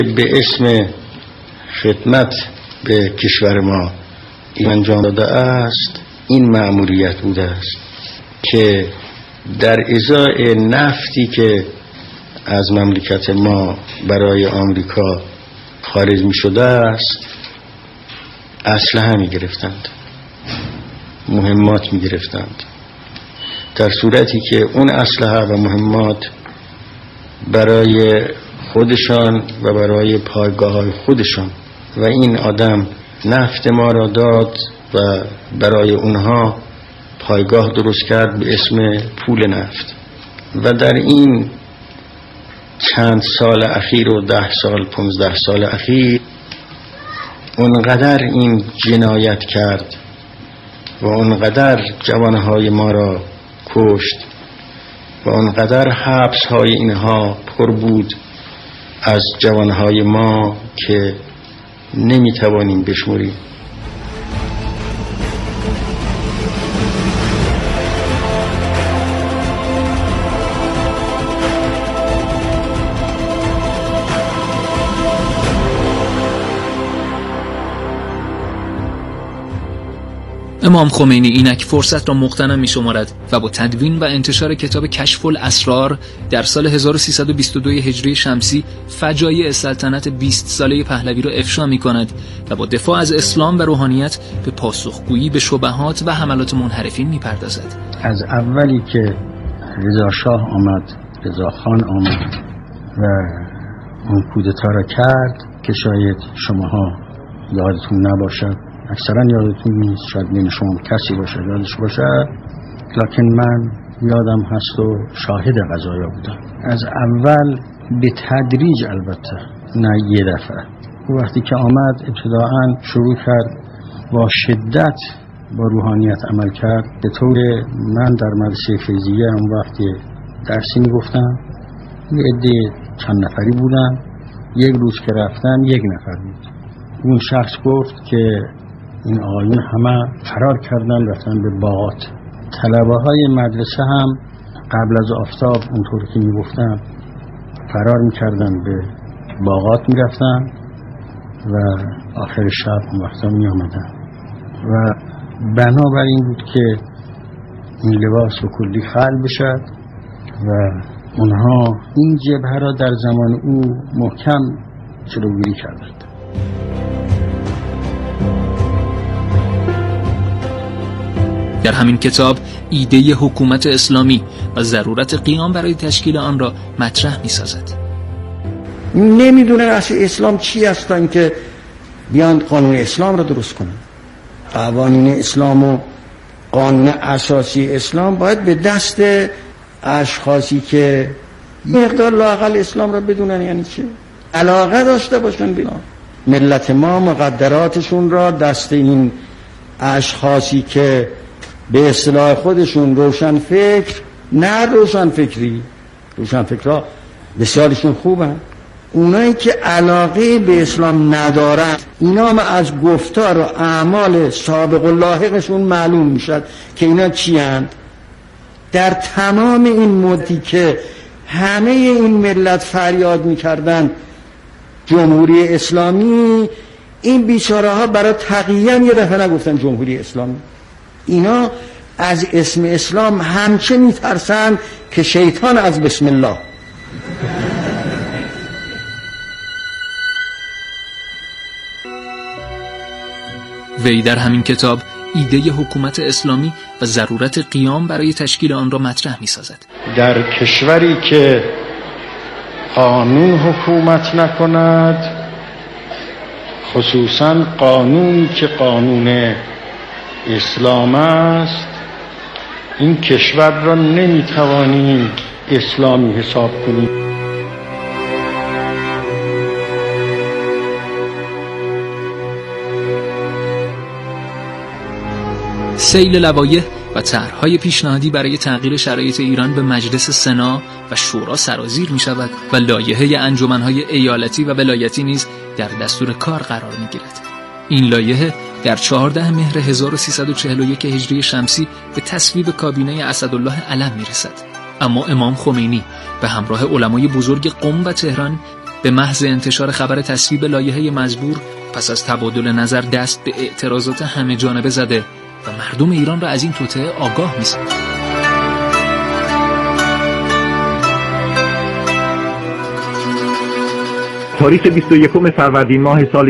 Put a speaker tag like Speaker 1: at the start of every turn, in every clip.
Speaker 1: به اسم خدمت به کشور ما انجام داده است این مأموریت بوده است که در ازای نفتی که از مملکت ما برای آمریکا خارج می شده است اسلحه می گرفتند، مهمات می گرفتند، در صورتی که اون اسلحه و مهمات برای خودشان و برای پایگاه‌های خودشان و این آدم نفت ما را داد و برای اونها پایگاه درست کرد به اسم پول نفت و در این چند سال اخیر و 10 سال 15 سال اخیر اونقدر این جنایت کرد و اونقدر جوانهای ما را کشت و اونقدر حبس‌های اینها پر بود از جوانهای ما که نمیتوانیم بشمریم.
Speaker 2: امام خمینی اینک فرصت را مغتنم می شمارد و با تدوین و انتشار کتاب کشف الاسرار در سال 1322 هجری شمسی فجایع سلطنت 20 ساله پهلوی را افشا می کند و با دفاع از اسلام و روحانیت به پاسخگویی به شبهات و حملات منحرفین می پردازد.
Speaker 1: از اولی که رضا شاه آمد، رضا خان آمد و اون کودتا را کرد که شاید شماها یادتون نباشد، اکثرا یادتون نیست، شاید بین شما کسی باشه یادش باشه، لکن من یادم هست و شاهد قضایا بودم. از اول به تدریج، البته نه یه دفعه. وقتی که آمد ابتداعا شروع کرد با شدت با روحانیت عمل کرد. به طور من در مدرسه فیضیه اون وقتی درسی میگفتم، یه عده چند نفری بودن، یک روز که رفتم 1 نفر بود. اون شخص گفت که این آقایون همه فرار کردن رفتن به باغات. طلبه های مدرسه هم قبل از آفتاب اونطور که میگفتن فرار میکردن به باغات میرفتن و آخر شب اون وقتا میامدن و بنابراین بود که این لباس به کلی خلع بشد و اونها این جبهه را در زمان او محکم جلوگیری کردند.
Speaker 2: در همین کتاب ایده حکومت اسلامی و ضرورت قیام برای تشکیل آن را مطرح می‌سازد.
Speaker 3: نمیدونه اصل اسلام چی هستن که بیان قانون اسلام را درست کنن. قوانین اسلام و قانون اساسی اسلام باید به دست اشخاصی که مقدار لااقل اسلام را بدونن، یعنی چه؟ علاقه داشته باشن به ملت ما، مقدراتشون را دست این اشخاصی که به اصطلاح خودشون روشن فکر، نه روشن فکری، روشن فکرها بسیارشون خوبن، اونایی که علاقه به اسلام ندارن اینا هم از گفتار و اعمال سابق و لاحقشون معلوم میشد که اینا چی هستند. در تمام این مدتی که همه این ملت فریاد میکردن جمهوری اسلامی، این بیچاره ها برای تقیه یه دفعه نگفتن جمهوری اسلامی. اینا از اسم اسلام همچه میترسن که شیطان از بسم الله.
Speaker 2: وی در همین کتاب ایده حکومت اسلامی و ضرورت قیام برای تشکیل آن را مطرح می‌سازد.
Speaker 1: در کشوری که قانون حکومت نکند، خصوصا قانونی که قانون اسلام است، این کشور را نمیتوانیم اسلامی حساب کنیم.
Speaker 2: سیل لوایح و طرح‌های پیشنهادی برای تغییر شرایط ایران به مجلس سنا و شورا سرازیر می شود و لایحه انجمن‌های ایالتی و ولایتی نیز در دستور کار قرار می گیرد. این لایحه در 14 مهر 1341 هجری شمسی به تصویب کابینه اسدالله علم می رسد. اما امام خمینی به همراه علمای بزرگ قم و تهران به محض انتشار خبر تصویب لایحه مزبور پس از تبادل نظر دست به اعتراضات همه جانبه زده و مردم ایران را از این توطئه آگاه می‌سازد.
Speaker 4: تاریخ 21 فروردین ماه سال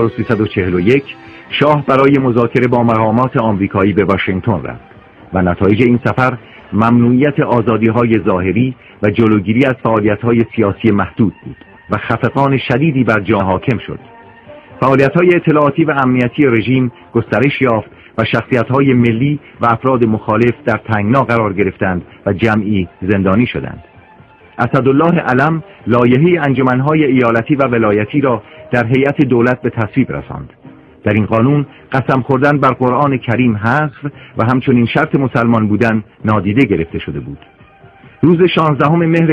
Speaker 4: 1341 شاه برای مذاکره با مقامات آمریکایی به واشنگتن رفت و نتایج این سفر ممنوعیت آزادی‌های ظاهری و جلوگیری از فعالیت‌های سیاسی محدود بود و خفقان شدیدی بر جامعه حاکم شد. فعالیت‌های اطلاعاتی و امنیتی رژیم گسترش یافت و شخصیت‌های ملی و افراد مخالف در تنگنا قرار گرفتند و جمعی زندانی شدند. اسدالله علم لایحه انجمن‌های ایالتی و ولایتی را در هیئت دولت به تصویب رساند. در این قانون قسم خوردن بر قرآن کریم حذف و همچنین شرط مسلمان بودن نادیده گرفته شده بود. روز 16 مهر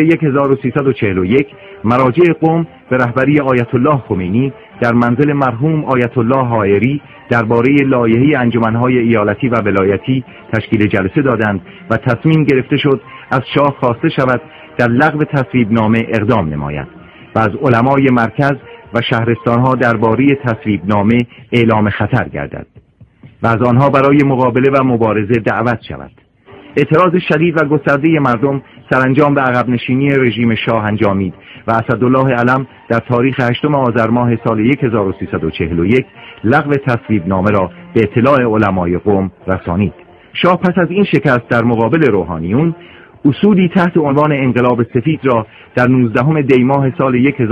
Speaker 4: 1341 مراجع قم به رهبری آیت الله خمینی در منزل مرحوم آیت الله حائری درباره لایحه انجمن‌های ایالتی و ولایتی تشکیل جلسه دادند و تصمیم گرفته شد از شاه خواسته شود در لغو تصویب نامه اقدام نماید و از علمای مرکز و شهرستانها درباره تصویب نامه اعلام خطر گردد و از آنها برای مقابله و مبارزه دعوت شود. اعتراض شدید و گسترده مردم سرانجام به عقب نشینی رژیم شاه انجامید و اسدالله علم در تاریخ 8 آذر ماه سال 1341 لغو تصویب نامه را به اطلاع علمای قم رسانید. شاه پس از این شکست در مقابل روحانیون اصولی تحت عنوان انقلاب سفید را در 19 دی ماه سال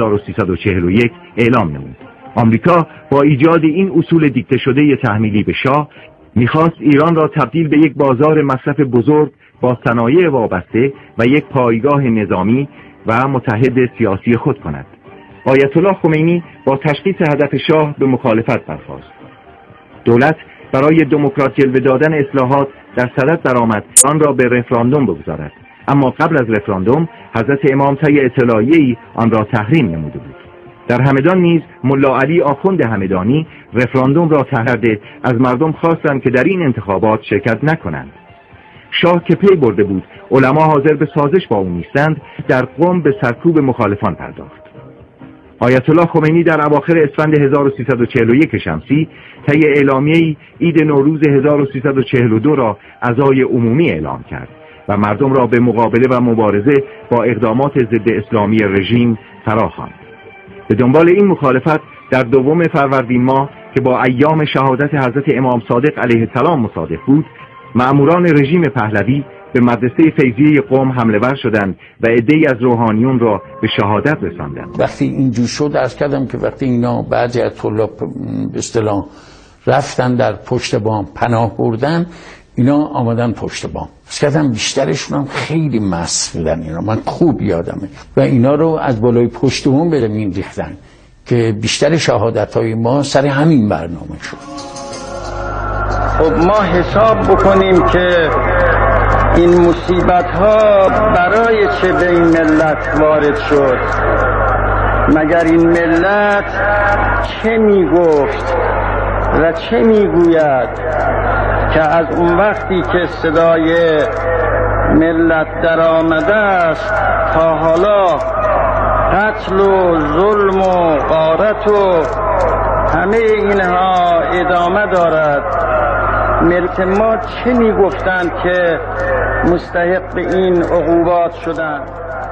Speaker 4: 1341 اعلام نمود. آمریکا با ایجاد این اصول دیکته شده تحمیلی به شاه میخواست ایران را تبدیل به یک بازار مصرف بزرگ با صنایع وابسته و یک پایگاه نظامی و متحد سیاسی خود کند. آیت الله خمینی با تشخیص هدف شاه به مخالفت برخاست. دولت برای دموکرات جلوه دادن اصلاحات در صدد درآمد آن را به رفراندوم بگذارد، اما قبل از رفراندوم حضرت امام طی اطلاعیه‌ای آن را تحریم نموده بود. در همدان نیز ملا علی آخوند همدانی رفراندوم را تحریم از مردم خواستند که در این انتخابات شرکت نکنند. شاه که پی برده بود علما حاضر به سازش با او نیستند، در قم به سرکوب مخالفان پرداخت. آیت الله خمینی در اواخر اسفند 1341 شمسی طی اعلامیه‌ای عید نوروز 1342 را عزای عمومی اعلام کرد و مردم را به مقابله و مبارزه با اقدامات ضد اسلامی رژیم فراخواند. به دنبال این مخالفت در 2 فروردین ماه که با ایام شهادت حضرت امام صادق علیه السلام مصادف بود، مأموران رژیم پهلوی به مدرسه فیضیه قم حمله ور شدند و عده‌ای از روحانیون را به شهادت رساندند.
Speaker 3: وقتی اینجور شد عرض کردم که وقتی اینا بعضی از طلاب به اصطلاح رفتن در پشت بام پناه بردن، اینا آمدن پشت بام. عرض کردم بیشترشون هم خیلی مست بودن، اینا من خوب یادمه و اینا رو از بالای پشت بام برمین ریختن که بیشتر شهادت‌های ما سر همین برنامه شد.
Speaker 5: خب ما حساب بکنیم که این مصیبت ها برای چه به این ملت وارد شد. مگر این ملت چه میگفت و چه میگوید که از اون وقتی که صدای ملت در آمده است تا حالا قتل و ظلم و غارت و همه اینها ادامه دارد. ملت ما چه میگفتند که مستحق این عقوبات شدند؟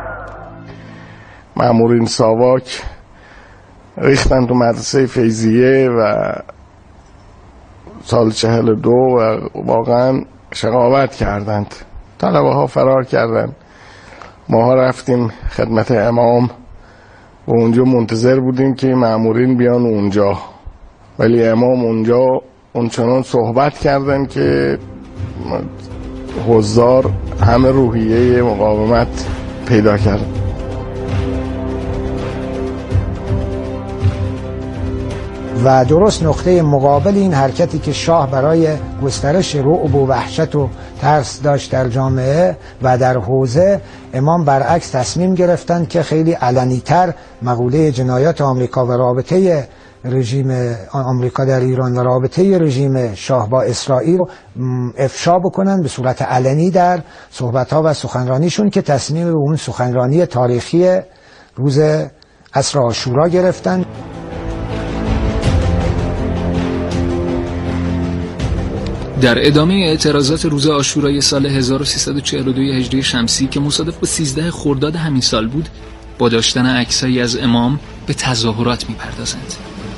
Speaker 6: مامورین ساواک ریختن تو مدرسه فیضیه و سال 42 و واقعا شقاوت کردند. طلبه ها فرار کردند. ما رفتیم خدمت امام و اونجا منتظر بودیم که مامورین بیان اونجا، ولی امام اونجا اونچنان صحبت کردن که حضار همه روحیه مقاومت پیدا کرد.
Speaker 7: و درست نقطه مقابل این حرکتی که شاه برای گسترش رعب و وحشت و ترس داشت در جامعه و در حوزه، امام برعکس تصمیم گرفتند که خیلی علنی‌تر مقوله جنایات آمریکا و رابطه رژیم آمریکا در ایران و رابطه رژیم شاه با اسرائیل افشا بکنن به صورت علنی در صحبت‌ها و سخنرانیشون، که تصمیم به اون سخنرانی تاریخی روز عصر عاشورا گرفتن.
Speaker 2: در ادامه اعتراضات روز عاشورای سال 1342 هجری شمسی که مصادف با 13 خرداد همین سال بود، با داشتن عکسایی از امام به تظاهرات می‌پردازند.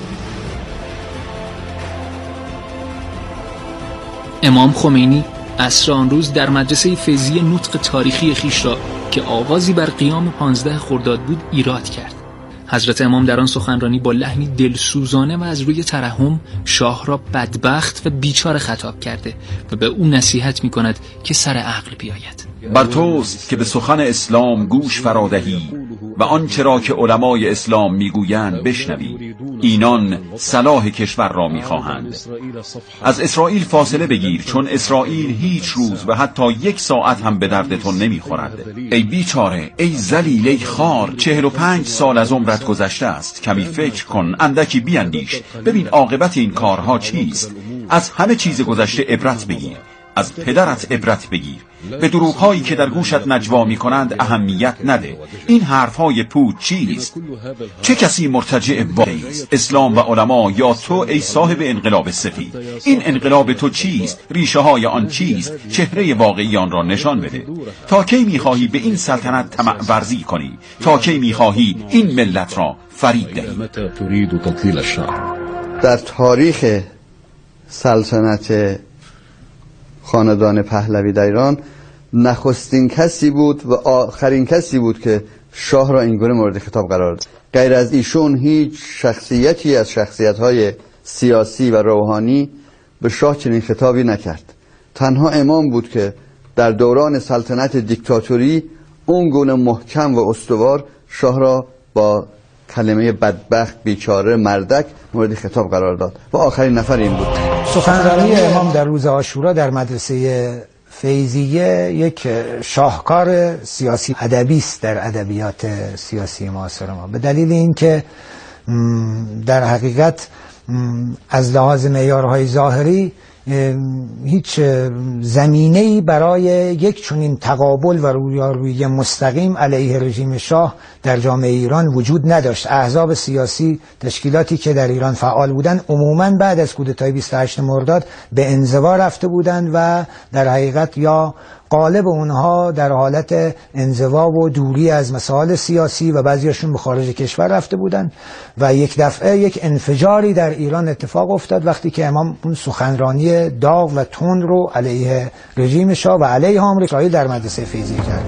Speaker 2: امام خمینی عصر آن روز در مدرسه فیضیه نطق تاریخی خویش را که آغازی بر قیام 15 خرداد بود ایراد کرد. حضرت امام در آن سخنرانی با لحنی دلسوزانه و از روی ترحم شاه را بدبخت و بیچاره خطاب کرده و به او نصیحت می کند که سر عقل بیاید.
Speaker 8: بر توست که به سخن اسلام گوش فرادهی و آنچه را که علمای اسلام میگویند بشنوی. اینان صلاح کشور را میخواهند. از اسرائیل فاصله بگیر، چون اسرائیل هیچ روز و حتی 1 ساعت هم به درد تو نمیخورد. ای بیچاره، ای ذلیل، ای خار، 45 سال از عمرت گذشته است. کمی فکر کن، اندکی بیندیش، ببین عاقبت این کارها چیست. از همه چیز گذشته عبرت بگیر، از پدرت عبرت بگیر. به دروغ‌هایی که در گوشت نجوا می‌کنند اهمیت نده. این حرف‌های پوچ چیست؟ چه کسی مرتجع واقعی است؟ اسلام و علما یا تو ای صاحب انقلاب سفید؟ این انقلاب تو چیست؟ ریشه‌های آن چیست؟ چهره واقعی آن را نشان بده. تا کی می‌خواهی به این سلطنت طمع ورزی کنی؟ تا کی می‌خواهی این ملت را فریب دهی؟
Speaker 9: در تاریخ سلطنت خاندان پهلوی در ایران نخستین کسی بود و آخرین کسی بود که شاه را اینگونه مورد خطاب قرار داد. غیر از ایشون هیچ شخصیتی از شخصیت‌های سیاسی و روحانی به شاه چنین خطابی نکرد. تنها امام بود که در دوران سلطنت دیکتاتوری اون گونه محکم و استوار شاه را با کلمه بدبخت، بیچاره، مردک مورد خطاب قرار داد و آخرین نفر این بود.
Speaker 7: سخنرانی امام در روز عاشورا در مدرسه فیضیه یک شاهکار سیاسی ادبی است در ادبیات سیاسی معاصر ما، به دلیل اینکه در حقیقت از لحاظ معیارهای ظاهری هیچ زمینه‌ای برای یک چنین تقابل و رویارویی مستقیم علیه رژیم شاه در جامعه ایران وجود نداشت. احزاب سیاسی، تشکیلاتی که در ایران فعال بودند عموماً بعد از کودتای 28 مرداد به انزوا رفته بودند و در حقیقت یا غالب اونها در حالت انزوا و دوری از مسائل سیاسی و بعضیاشون به خارج کشور رفته بودند و یک دفعه یک انفجاری در ایران اتفاق افتاد وقتی که امام اون سخنرانی داغ و تند رو علیه رژیم شاه و علیه آمریکایی در مدرسه فیضیه کرد.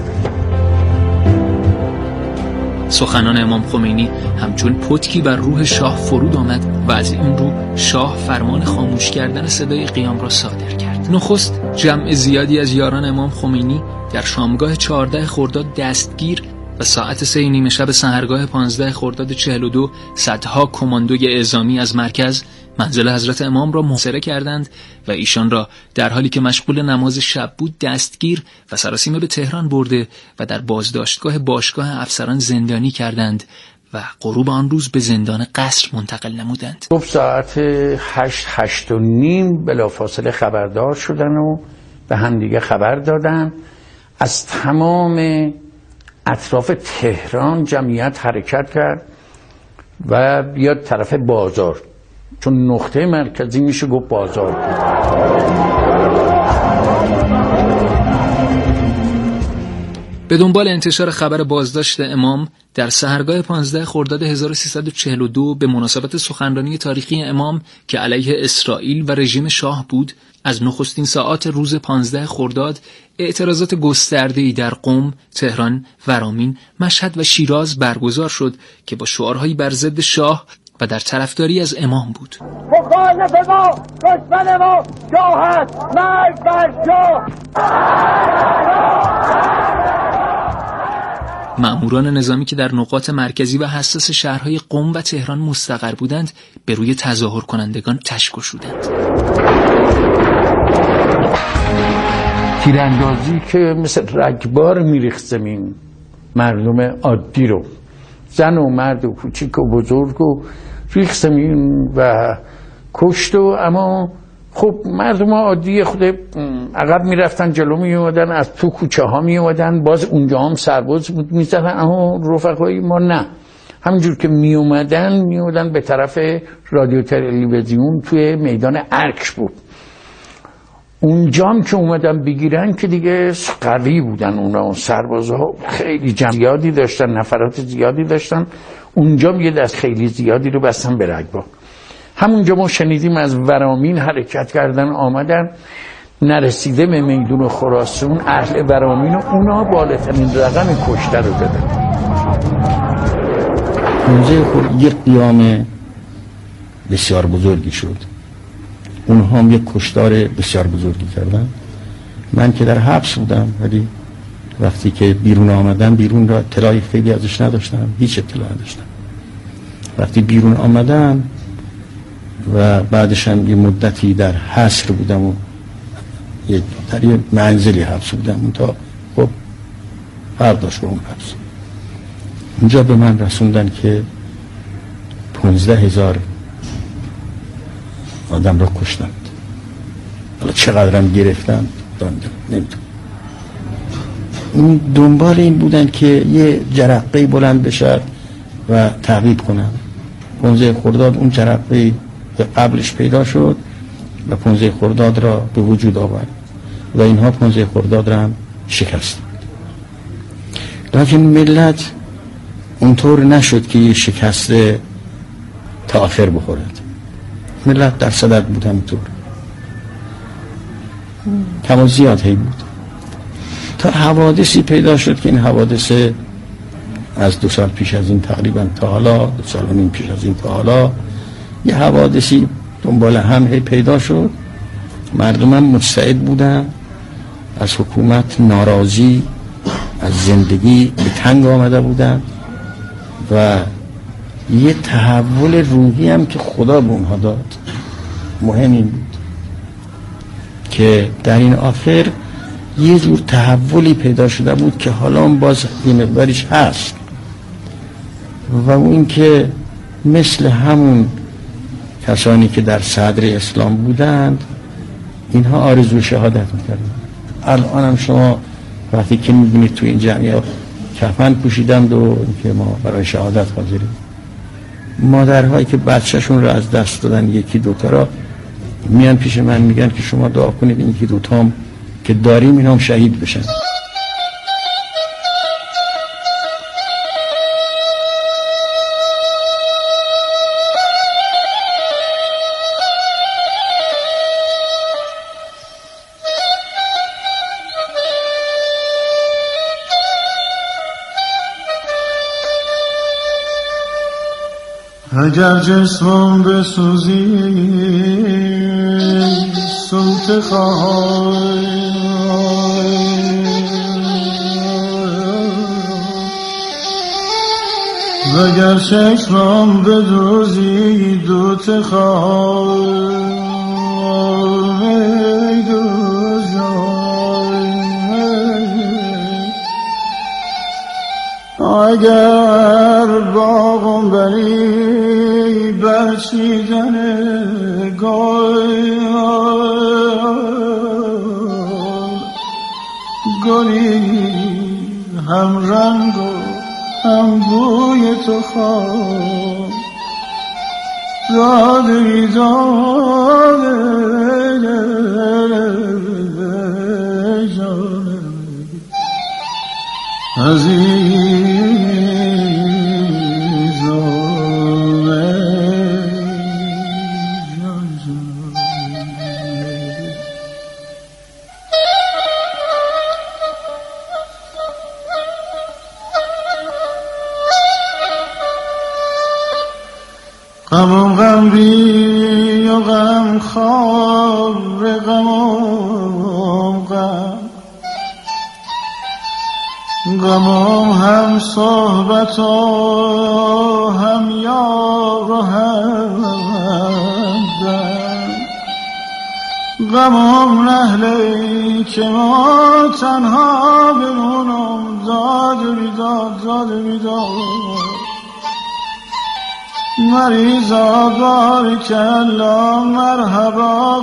Speaker 2: سخنان امام خمینی همچون پتکی بر روح شاه فرود آمد و از این رو شاه فرمان خاموش کردن صدای قیام را صادر کرد. نخست جمع زیادی از یاران امام خمینی در شامگاه 14 خرداد دستگیر و ساعت 3:30 شب سحرگاه 15 خرداد 42 صدها کماندوی اعزامی از مرکز منزل حضرت امام را محاصره کردند و ایشان را در حالی که مشغول نماز شب بود دستگیر و سراسیمه به تهران برده و در بازداشتگاه باشگاه افسران زندانی کردند و غروب آن روز به زندان قصر منتقل نمودند.
Speaker 10: صبح ساعت 8:30 بلافاصله خبردار شدن و به همدیگه خبر دادن. از تمام اطراف تهران جمعیت حرکت کرد و بیاد طرف بازار، چون نقطه مرکزی میشه گفت بازار بود.
Speaker 2: به دنبال انتشار خبر بازداشت امام در سحرگاه 15 خرداد 1342 به مناسبت سخنرانی تاریخی امام که علیه اسرائیل و رژیم شاه بود، از نخستین ساعات روز 15 خرداد اعتراضات گسترده‌ای در قم، تهران، ورامین، مشهد و شیراز برگزار شد که با شعارهایی بر ضد شاه و در طرفداری از امام بود.
Speaker 11: مخالف ما، دشمن ما شاه است، مرگ بر شاه.
Speaker 2: مأموران نظامی که در نقاط مرکزی و حساس شهرهای قم و تهران مستقر بودند به روی تظاهر کنندگان تش گشودند.
Speaker 10: تیراندازی که مثل رگبار میریخت زمین مردم عادی رو، زن و مرد و کوچیک و بزرگ و ریخت زمین و کشت. و اما خب مردم عادی خود عقب میرفتن، جلو میومدن، از تو کوچه ها میومدن، باز اونجا هم سرباز میزدن، اما رفقای ما نه، همونجور که می اومدن به طرف رادیو تلویزیون توی میدان ارک بود. اونجام که اومدن بگیرن که دیگه قوی بودن اونا، سربازها خیلی جمع زیادی داشتن، نفرات زیادی داشتن. اونجا یه دست خیلی زیادی رو بستن به رگبار. همونجا ما شنیدیم از ورامین حرکت کردن آمدن، نرسیده به میدون خراسان اهل ورامین و اونا بالاترین رقم کشته رو دادن.
Speaker 3: موزه خود یک قیام بسیار بزرگی شد، اونها هم یک کشتار بسیار بزرگی کردن. من که در حبس بودم ولی وقتی که بیرون آمدم، بیرون را اطلاعی خیلی ازش نداشتم، هیچ اطلاعی نداشتم. وقتی بیرون آمدم و بعدش هم یه مدتی در حصر بودم و در یه منزلی حبس بودم، تا خب فرق داشت با اون حبس. اونجا به من رسوندن که 15,000 آدم را کشتند. حالا چقدرم گرفتن نمیدونم. این دنبال این بودن که یه جرقه بلند بشه و تعقیب کنن. 15 خرداد اون جرقه قبلش پیدا شد و 15 خرداد را به وجود آورد و اینها 15 خرداد را هم شکست. لیکن ملت اونطور نشد که یه شکست تا آخر بخورد. ملت در صدد بود همینطور، کم و زیاد هی بود تا حوادثی پیدا شد که این حوادث از 2 سال پیش از این تقریبا تا حالا، 2 سال و نیم پیش از این تا حالا، یه حوادثی دنبال هم هی پیدا شد. مردم هم مستعد بودن، از حکومت ناراضی، از زندگی به تنگ آمده بودن و یه تحول روحی هم که خدا به اونها داد. مهم این بود که در این آخر یه جور تحولی پیدا شده بود که حالا هم باز یه مقدارش هست و اون که مثل همون کسانی که در صدر اسلام بودند اینها آرزوی شهادت میکردن. الان هم شما وقتی که میبینید تو این جمعیت کفن پوشیدند و اینکه ما برای شهادت حاضریم، مادرهایی که بچهشون رو از دست دادن یکی دوتا را میان پیش من میگن که شما دعا کنید این یکی دوتا هم که داریم اینا هم شهید بشن.
Speaker 12: اگر جسمم بسوزی سلطه خواهی وگر چشمم بدوزی دوت خواهی اگر باغم بری برچیدن گلی هم رنگ و هم بوی تو خواه داده جانم غمم غم بی و غم خواب غمم غمم هم صحبت و هم یار و هم دم غمم نهلی که ما تنها بمونم داد بیداد مریضا باریکلا مرحبا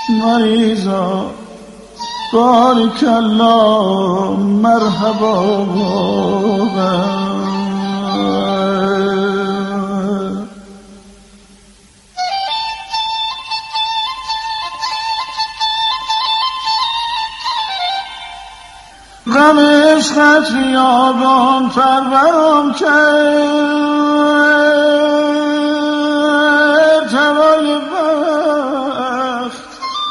Speaker 12: مریضا بارک الله مرحبا غم عشقت بیابان پرورم کرد هوای بخت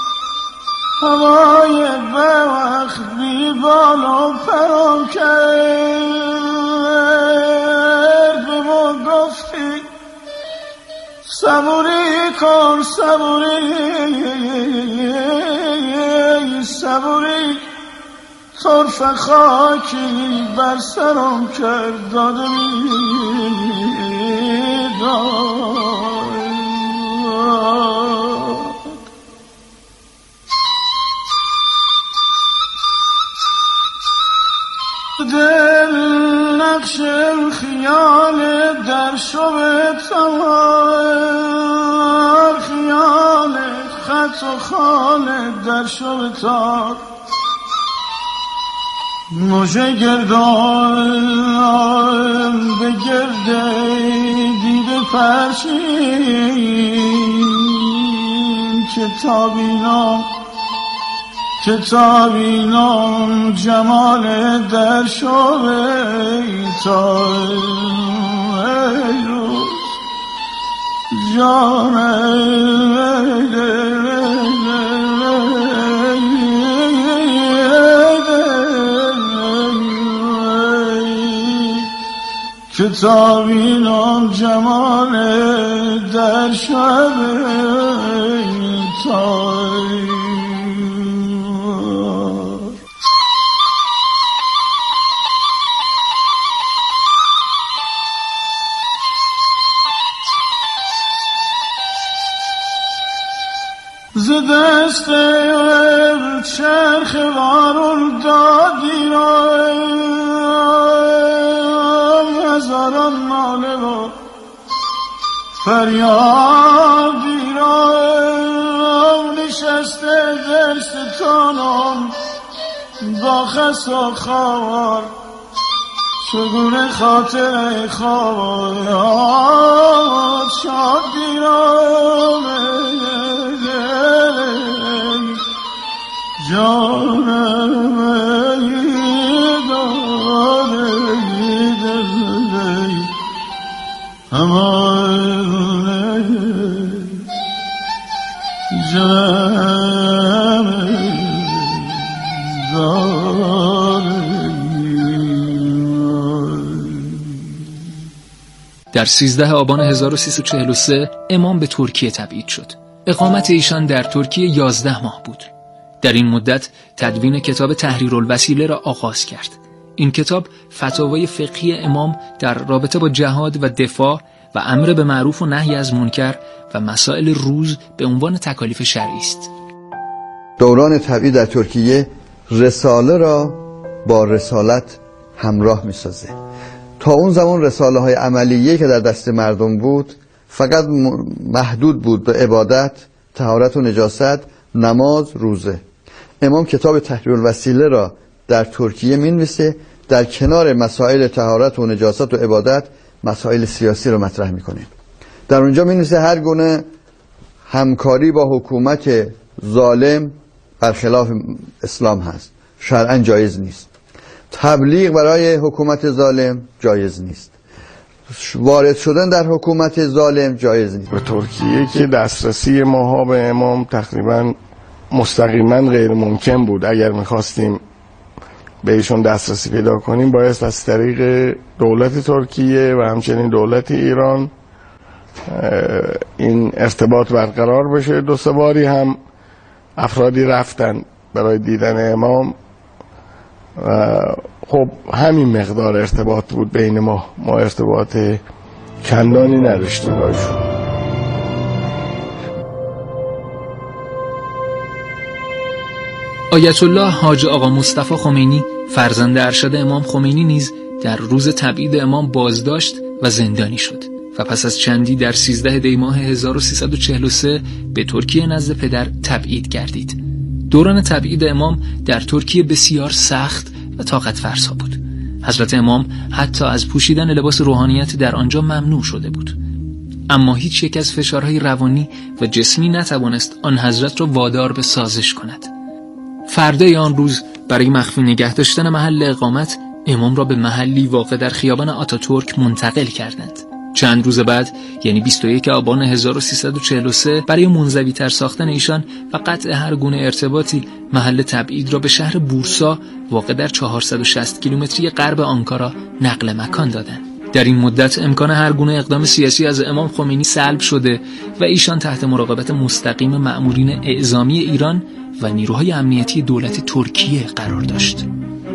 Speaker 12: هوای بخت بی بال و پرم کرد به ما گفتی صبوری کن صبوری طرف خاکی بر سرم کرد داده دل نقش خیال در شب تار خیال خط و خال در شب تار مژه گردان به گرده دیده پرچین کتابینام جمال در شب تار ای روز جان کتابینم جمال در شب تار ز دست چرخ وارون دادی را هزاران ناله و فریادی را نشسته در ستانم با خس و خوار چگونه خاطر خواب شادی را جانم
Speaker 2: در 13 آبان 1343 امام به ترکیه تبعید شد. اقامت ایشان در ترکیه 11 ماه بود. در این مدت تدوین کتاب تحریرالوسیله را آغاز کرد. این کتاب فتاوای فقهی امام در رابطه با جهاد و دفاع و امر به معروف و نهی از منکر و مسائل روز به عنوان تکالیف شرعی است.
Speaker 9: دوران تبعید در ترکیه رساله را با رسالت همراه می سازه. تا اون زمان رساله های عملیه که در دست مردم بود فقط محدود بود به عبادت، طهارت و نجاست، نماز، روزه. امام کتاب تحریرالوسیله را در ترکیه می‌نویسه، در کنار مسائل طهارت و نجاست و عبادت مسائل سیاسی را مطرح میکنه. در اونجا می‌نویسه هر گونه همکاری با حکومت ظالم برخلاف اسلام هست، شرعاً جایز نیست. تبلیغ برای حکومت ظالم جایز نیست. وارد شدن در حکومت ظالم جایز نیست.
Speaker 6: به ترکیه که دسترسی ماها به امام تقریبا مستقیما غیر ممکن بود. اگر میخواستیم بهشون دسترسی پیدا کنیم باید از طریق دولت ترکیه و همچنین دولت ایران این ارتباط برقرار بشه. 2-3 باری هم افرادی رفتن برای دیدن امام و خب همین مقدار ارتباط بود بین ما ارتباط چندانی نداشتیم باشون.
Speaker 2: آیت الله حاج آقا مصطفی خمینی فرزند ارشد امام خمینی نیز در روز تبعید امام بازداشت و زندانی شد. و پس از چندی در 13 دی ماه 1343 به ترکیه نزد پدر تبعید گردید. دوران تبعید امام در ترکیه بسیار سخت و طاقت فرسا بود. حضرت امام حتی از پوشیدن لباس روحانیت در آنجا ممنوع شده بود. اما هیچ یک از فشارهای روانی و جسمی نتوانست آن حضرت را وادار به سازش کند. فردای آن روز برای مخفی نگه داشتن محل اقامت امام را به محلی واقع در خیابان آتاتورک منتقل کردند. چند روز بعد یعنی 21 آبان 1343 برای منزوی‌تر ساختن ایشان و قطع هر گونه ارتباطی محل تبعید را به شهر بورسا واقع در 460 کیلومتری غرب آنکارا نقل مکان دادند. در این مدت امکان هر گونه اقدام سیاسی از امام خمینی سلب شده و ایشان تحت مراقبت مستقیم مأمورین اعزامی ایران و نیروهای امنیتی دولت ترکیه قرار داشت.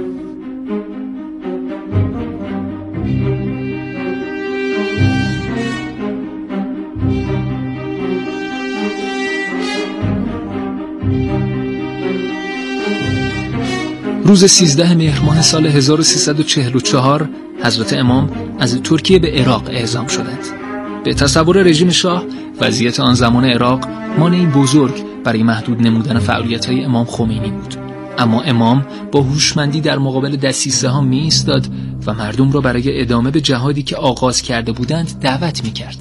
Speaker 2: روز 13 مهر ماه سال 1344 حضرت امام از ترکیه به عراق اعزام شدند. به تصور رژیم شاه وضعیت آن زمان عراق مانعی بزرگ برای محدود نمودن فعالیت‌های امام خمینی بود. اما امام با هوشمندی در مقابل دسیسه ها می ایستاد و مردم را برای ادامه به جهادی که آغاز کرده بودند دعوت می کرد.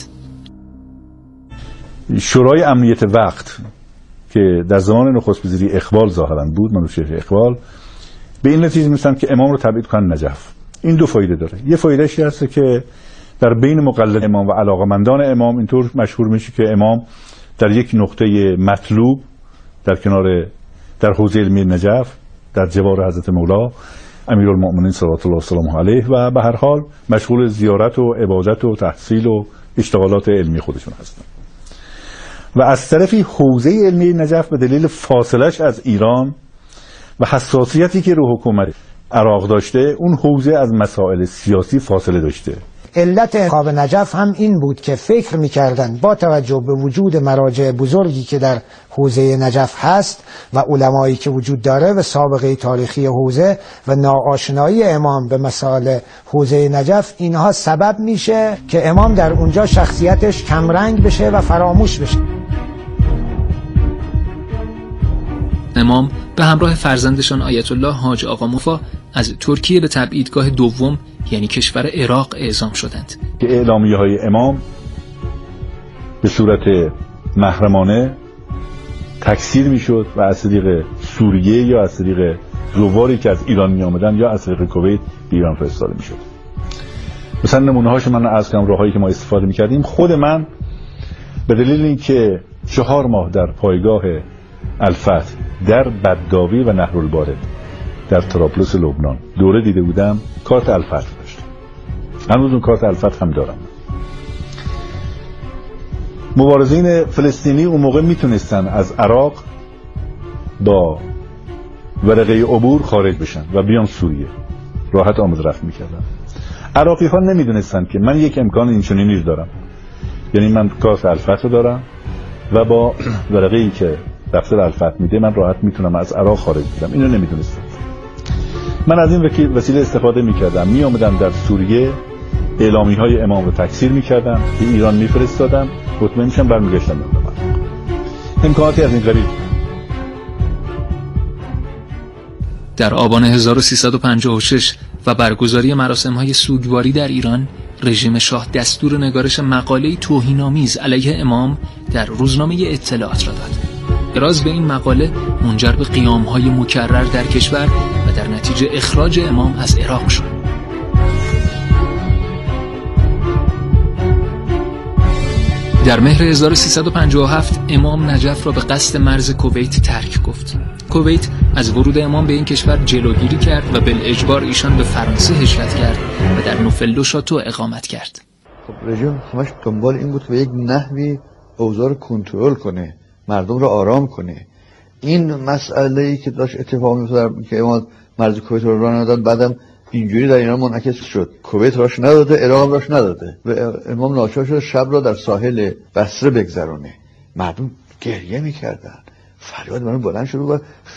Speaker 13: شورای امنیت وقت که در زمان نخست وزیری اقبال ظاهرا بود، منوچهر اقبال، به این نتیجه میرسند که امام رو تبعید کنن نجف. این دو فایده داره. یه فایدهش هست که در بین مقلد امام و علاقمندان امام اینطور مشهور میشه که امام در یک نقطه مطلوب در حوزه علمی نجف در جوار حضرت مولا امیرالمؤمنین صلوات الله وسلامه علیه و به هر حال مشغول زیارت و عبادت و تحصیل و اشتغالات علمی خودشون هستن. و از طرفی حوزه علمی نجف به دلیل فاصلش از ایران و حساسیتی که رو حکومت عراق داشته، اون حوزه از مسائل سیاسی فاصله داشته.
Speaker 7: علت انتخاب نجف هم این بود که فکر می‌کردند با توجه به وجود مراجع بزرگی که در حوزه نجف هست و علمایی که وجود داره و سابقه تاریخی حوزه و ناآشنایی امام به مسائل حوزه نجف، اینها سبب میشه که امام در اونجا شخصیتش کمرنگ بشه و فراموش بشه.
Speaker 2: امام به همراه فرزندشان آیت الله حاج آقا موفا از ترکیه به تبعیدگاه دوم یعنی کشور عراق اعزام شدند.
Speaker 13: که اعلامیه های امام به صورت محرمانه تکثیر میشد و از طریق سوریه یا از طریق زواری که از ایران می آمدن یا از طریق کویت به ایران فرستاده میشد. مثلا نمونه هاش من عرض کنم، راههایی که ما استفاده میکردیم. خود من به دلیل اینکه 4 ماه در پایگاه الفتح در بدداوی و نهرالبارد در طرابلس لبنان دوره دیده بودم، کارت الفتح داشتم. هنوز اون کارت الفتح هم دارم. مبارزین فلسطینی اون موقع میتونستن از عراق با ورقه عبور خارج بشن و بیان سوریه، راحت آمد رفت میکردن. عراقی ها نمیدونستن که من یک امکان اینچنینی دارم، یعنی من کارت الفتح رو دارم و با ورقه ای که دفتر الفتح میده من راحت میتونم از عراق خارج بشم. اینو نمیدونستم. من از این وسیله استفاده میکردم، میامدم در سوریه اعلامی های امام رو تکثیر میکردم، به ایران میفرستادم، مطمئن میشم برمیگشتم به امکاناتی از این قبیل.
Speaker 2: در آبان 1356 و برگزاری مراسم‌های سوگواری در ایران، رژیم شاه دستور نگارش مقاله‌ای توهین‌آمیز علیه امام در روزنامه اطلاعات را داد. اعتراض به این مقاله منجر به قیام‌های مکرر در کشور و در نتیجه اخراج امام از عراق شد. در مهر 1357 امام نجف را به قصد مرز کویت ترک گفت. کویت از ورود امام به این کشور جلوگیری کرد و بالاجبار ایشان به فرانسه هجرت کرد و در نوفل شاتو اقامت کرد.
Speaker 9: خب رژیم همش دنبال این بود که به یک نحوی اوضاع رو کنترل کنه، مردم رو آرام کنه. این مسئله‌ای که داشت اتفاق می‌افتاد که امام مرز کویت رو راه نداد، بعدم اینجوری در ایران منعکس شد. کویت راش نداده، عراق راش نداده و امام ناچار شد شب را در ساحل بصره بگذرونه. مردم گریه می‌کردن، فریاد مردم بلند شد و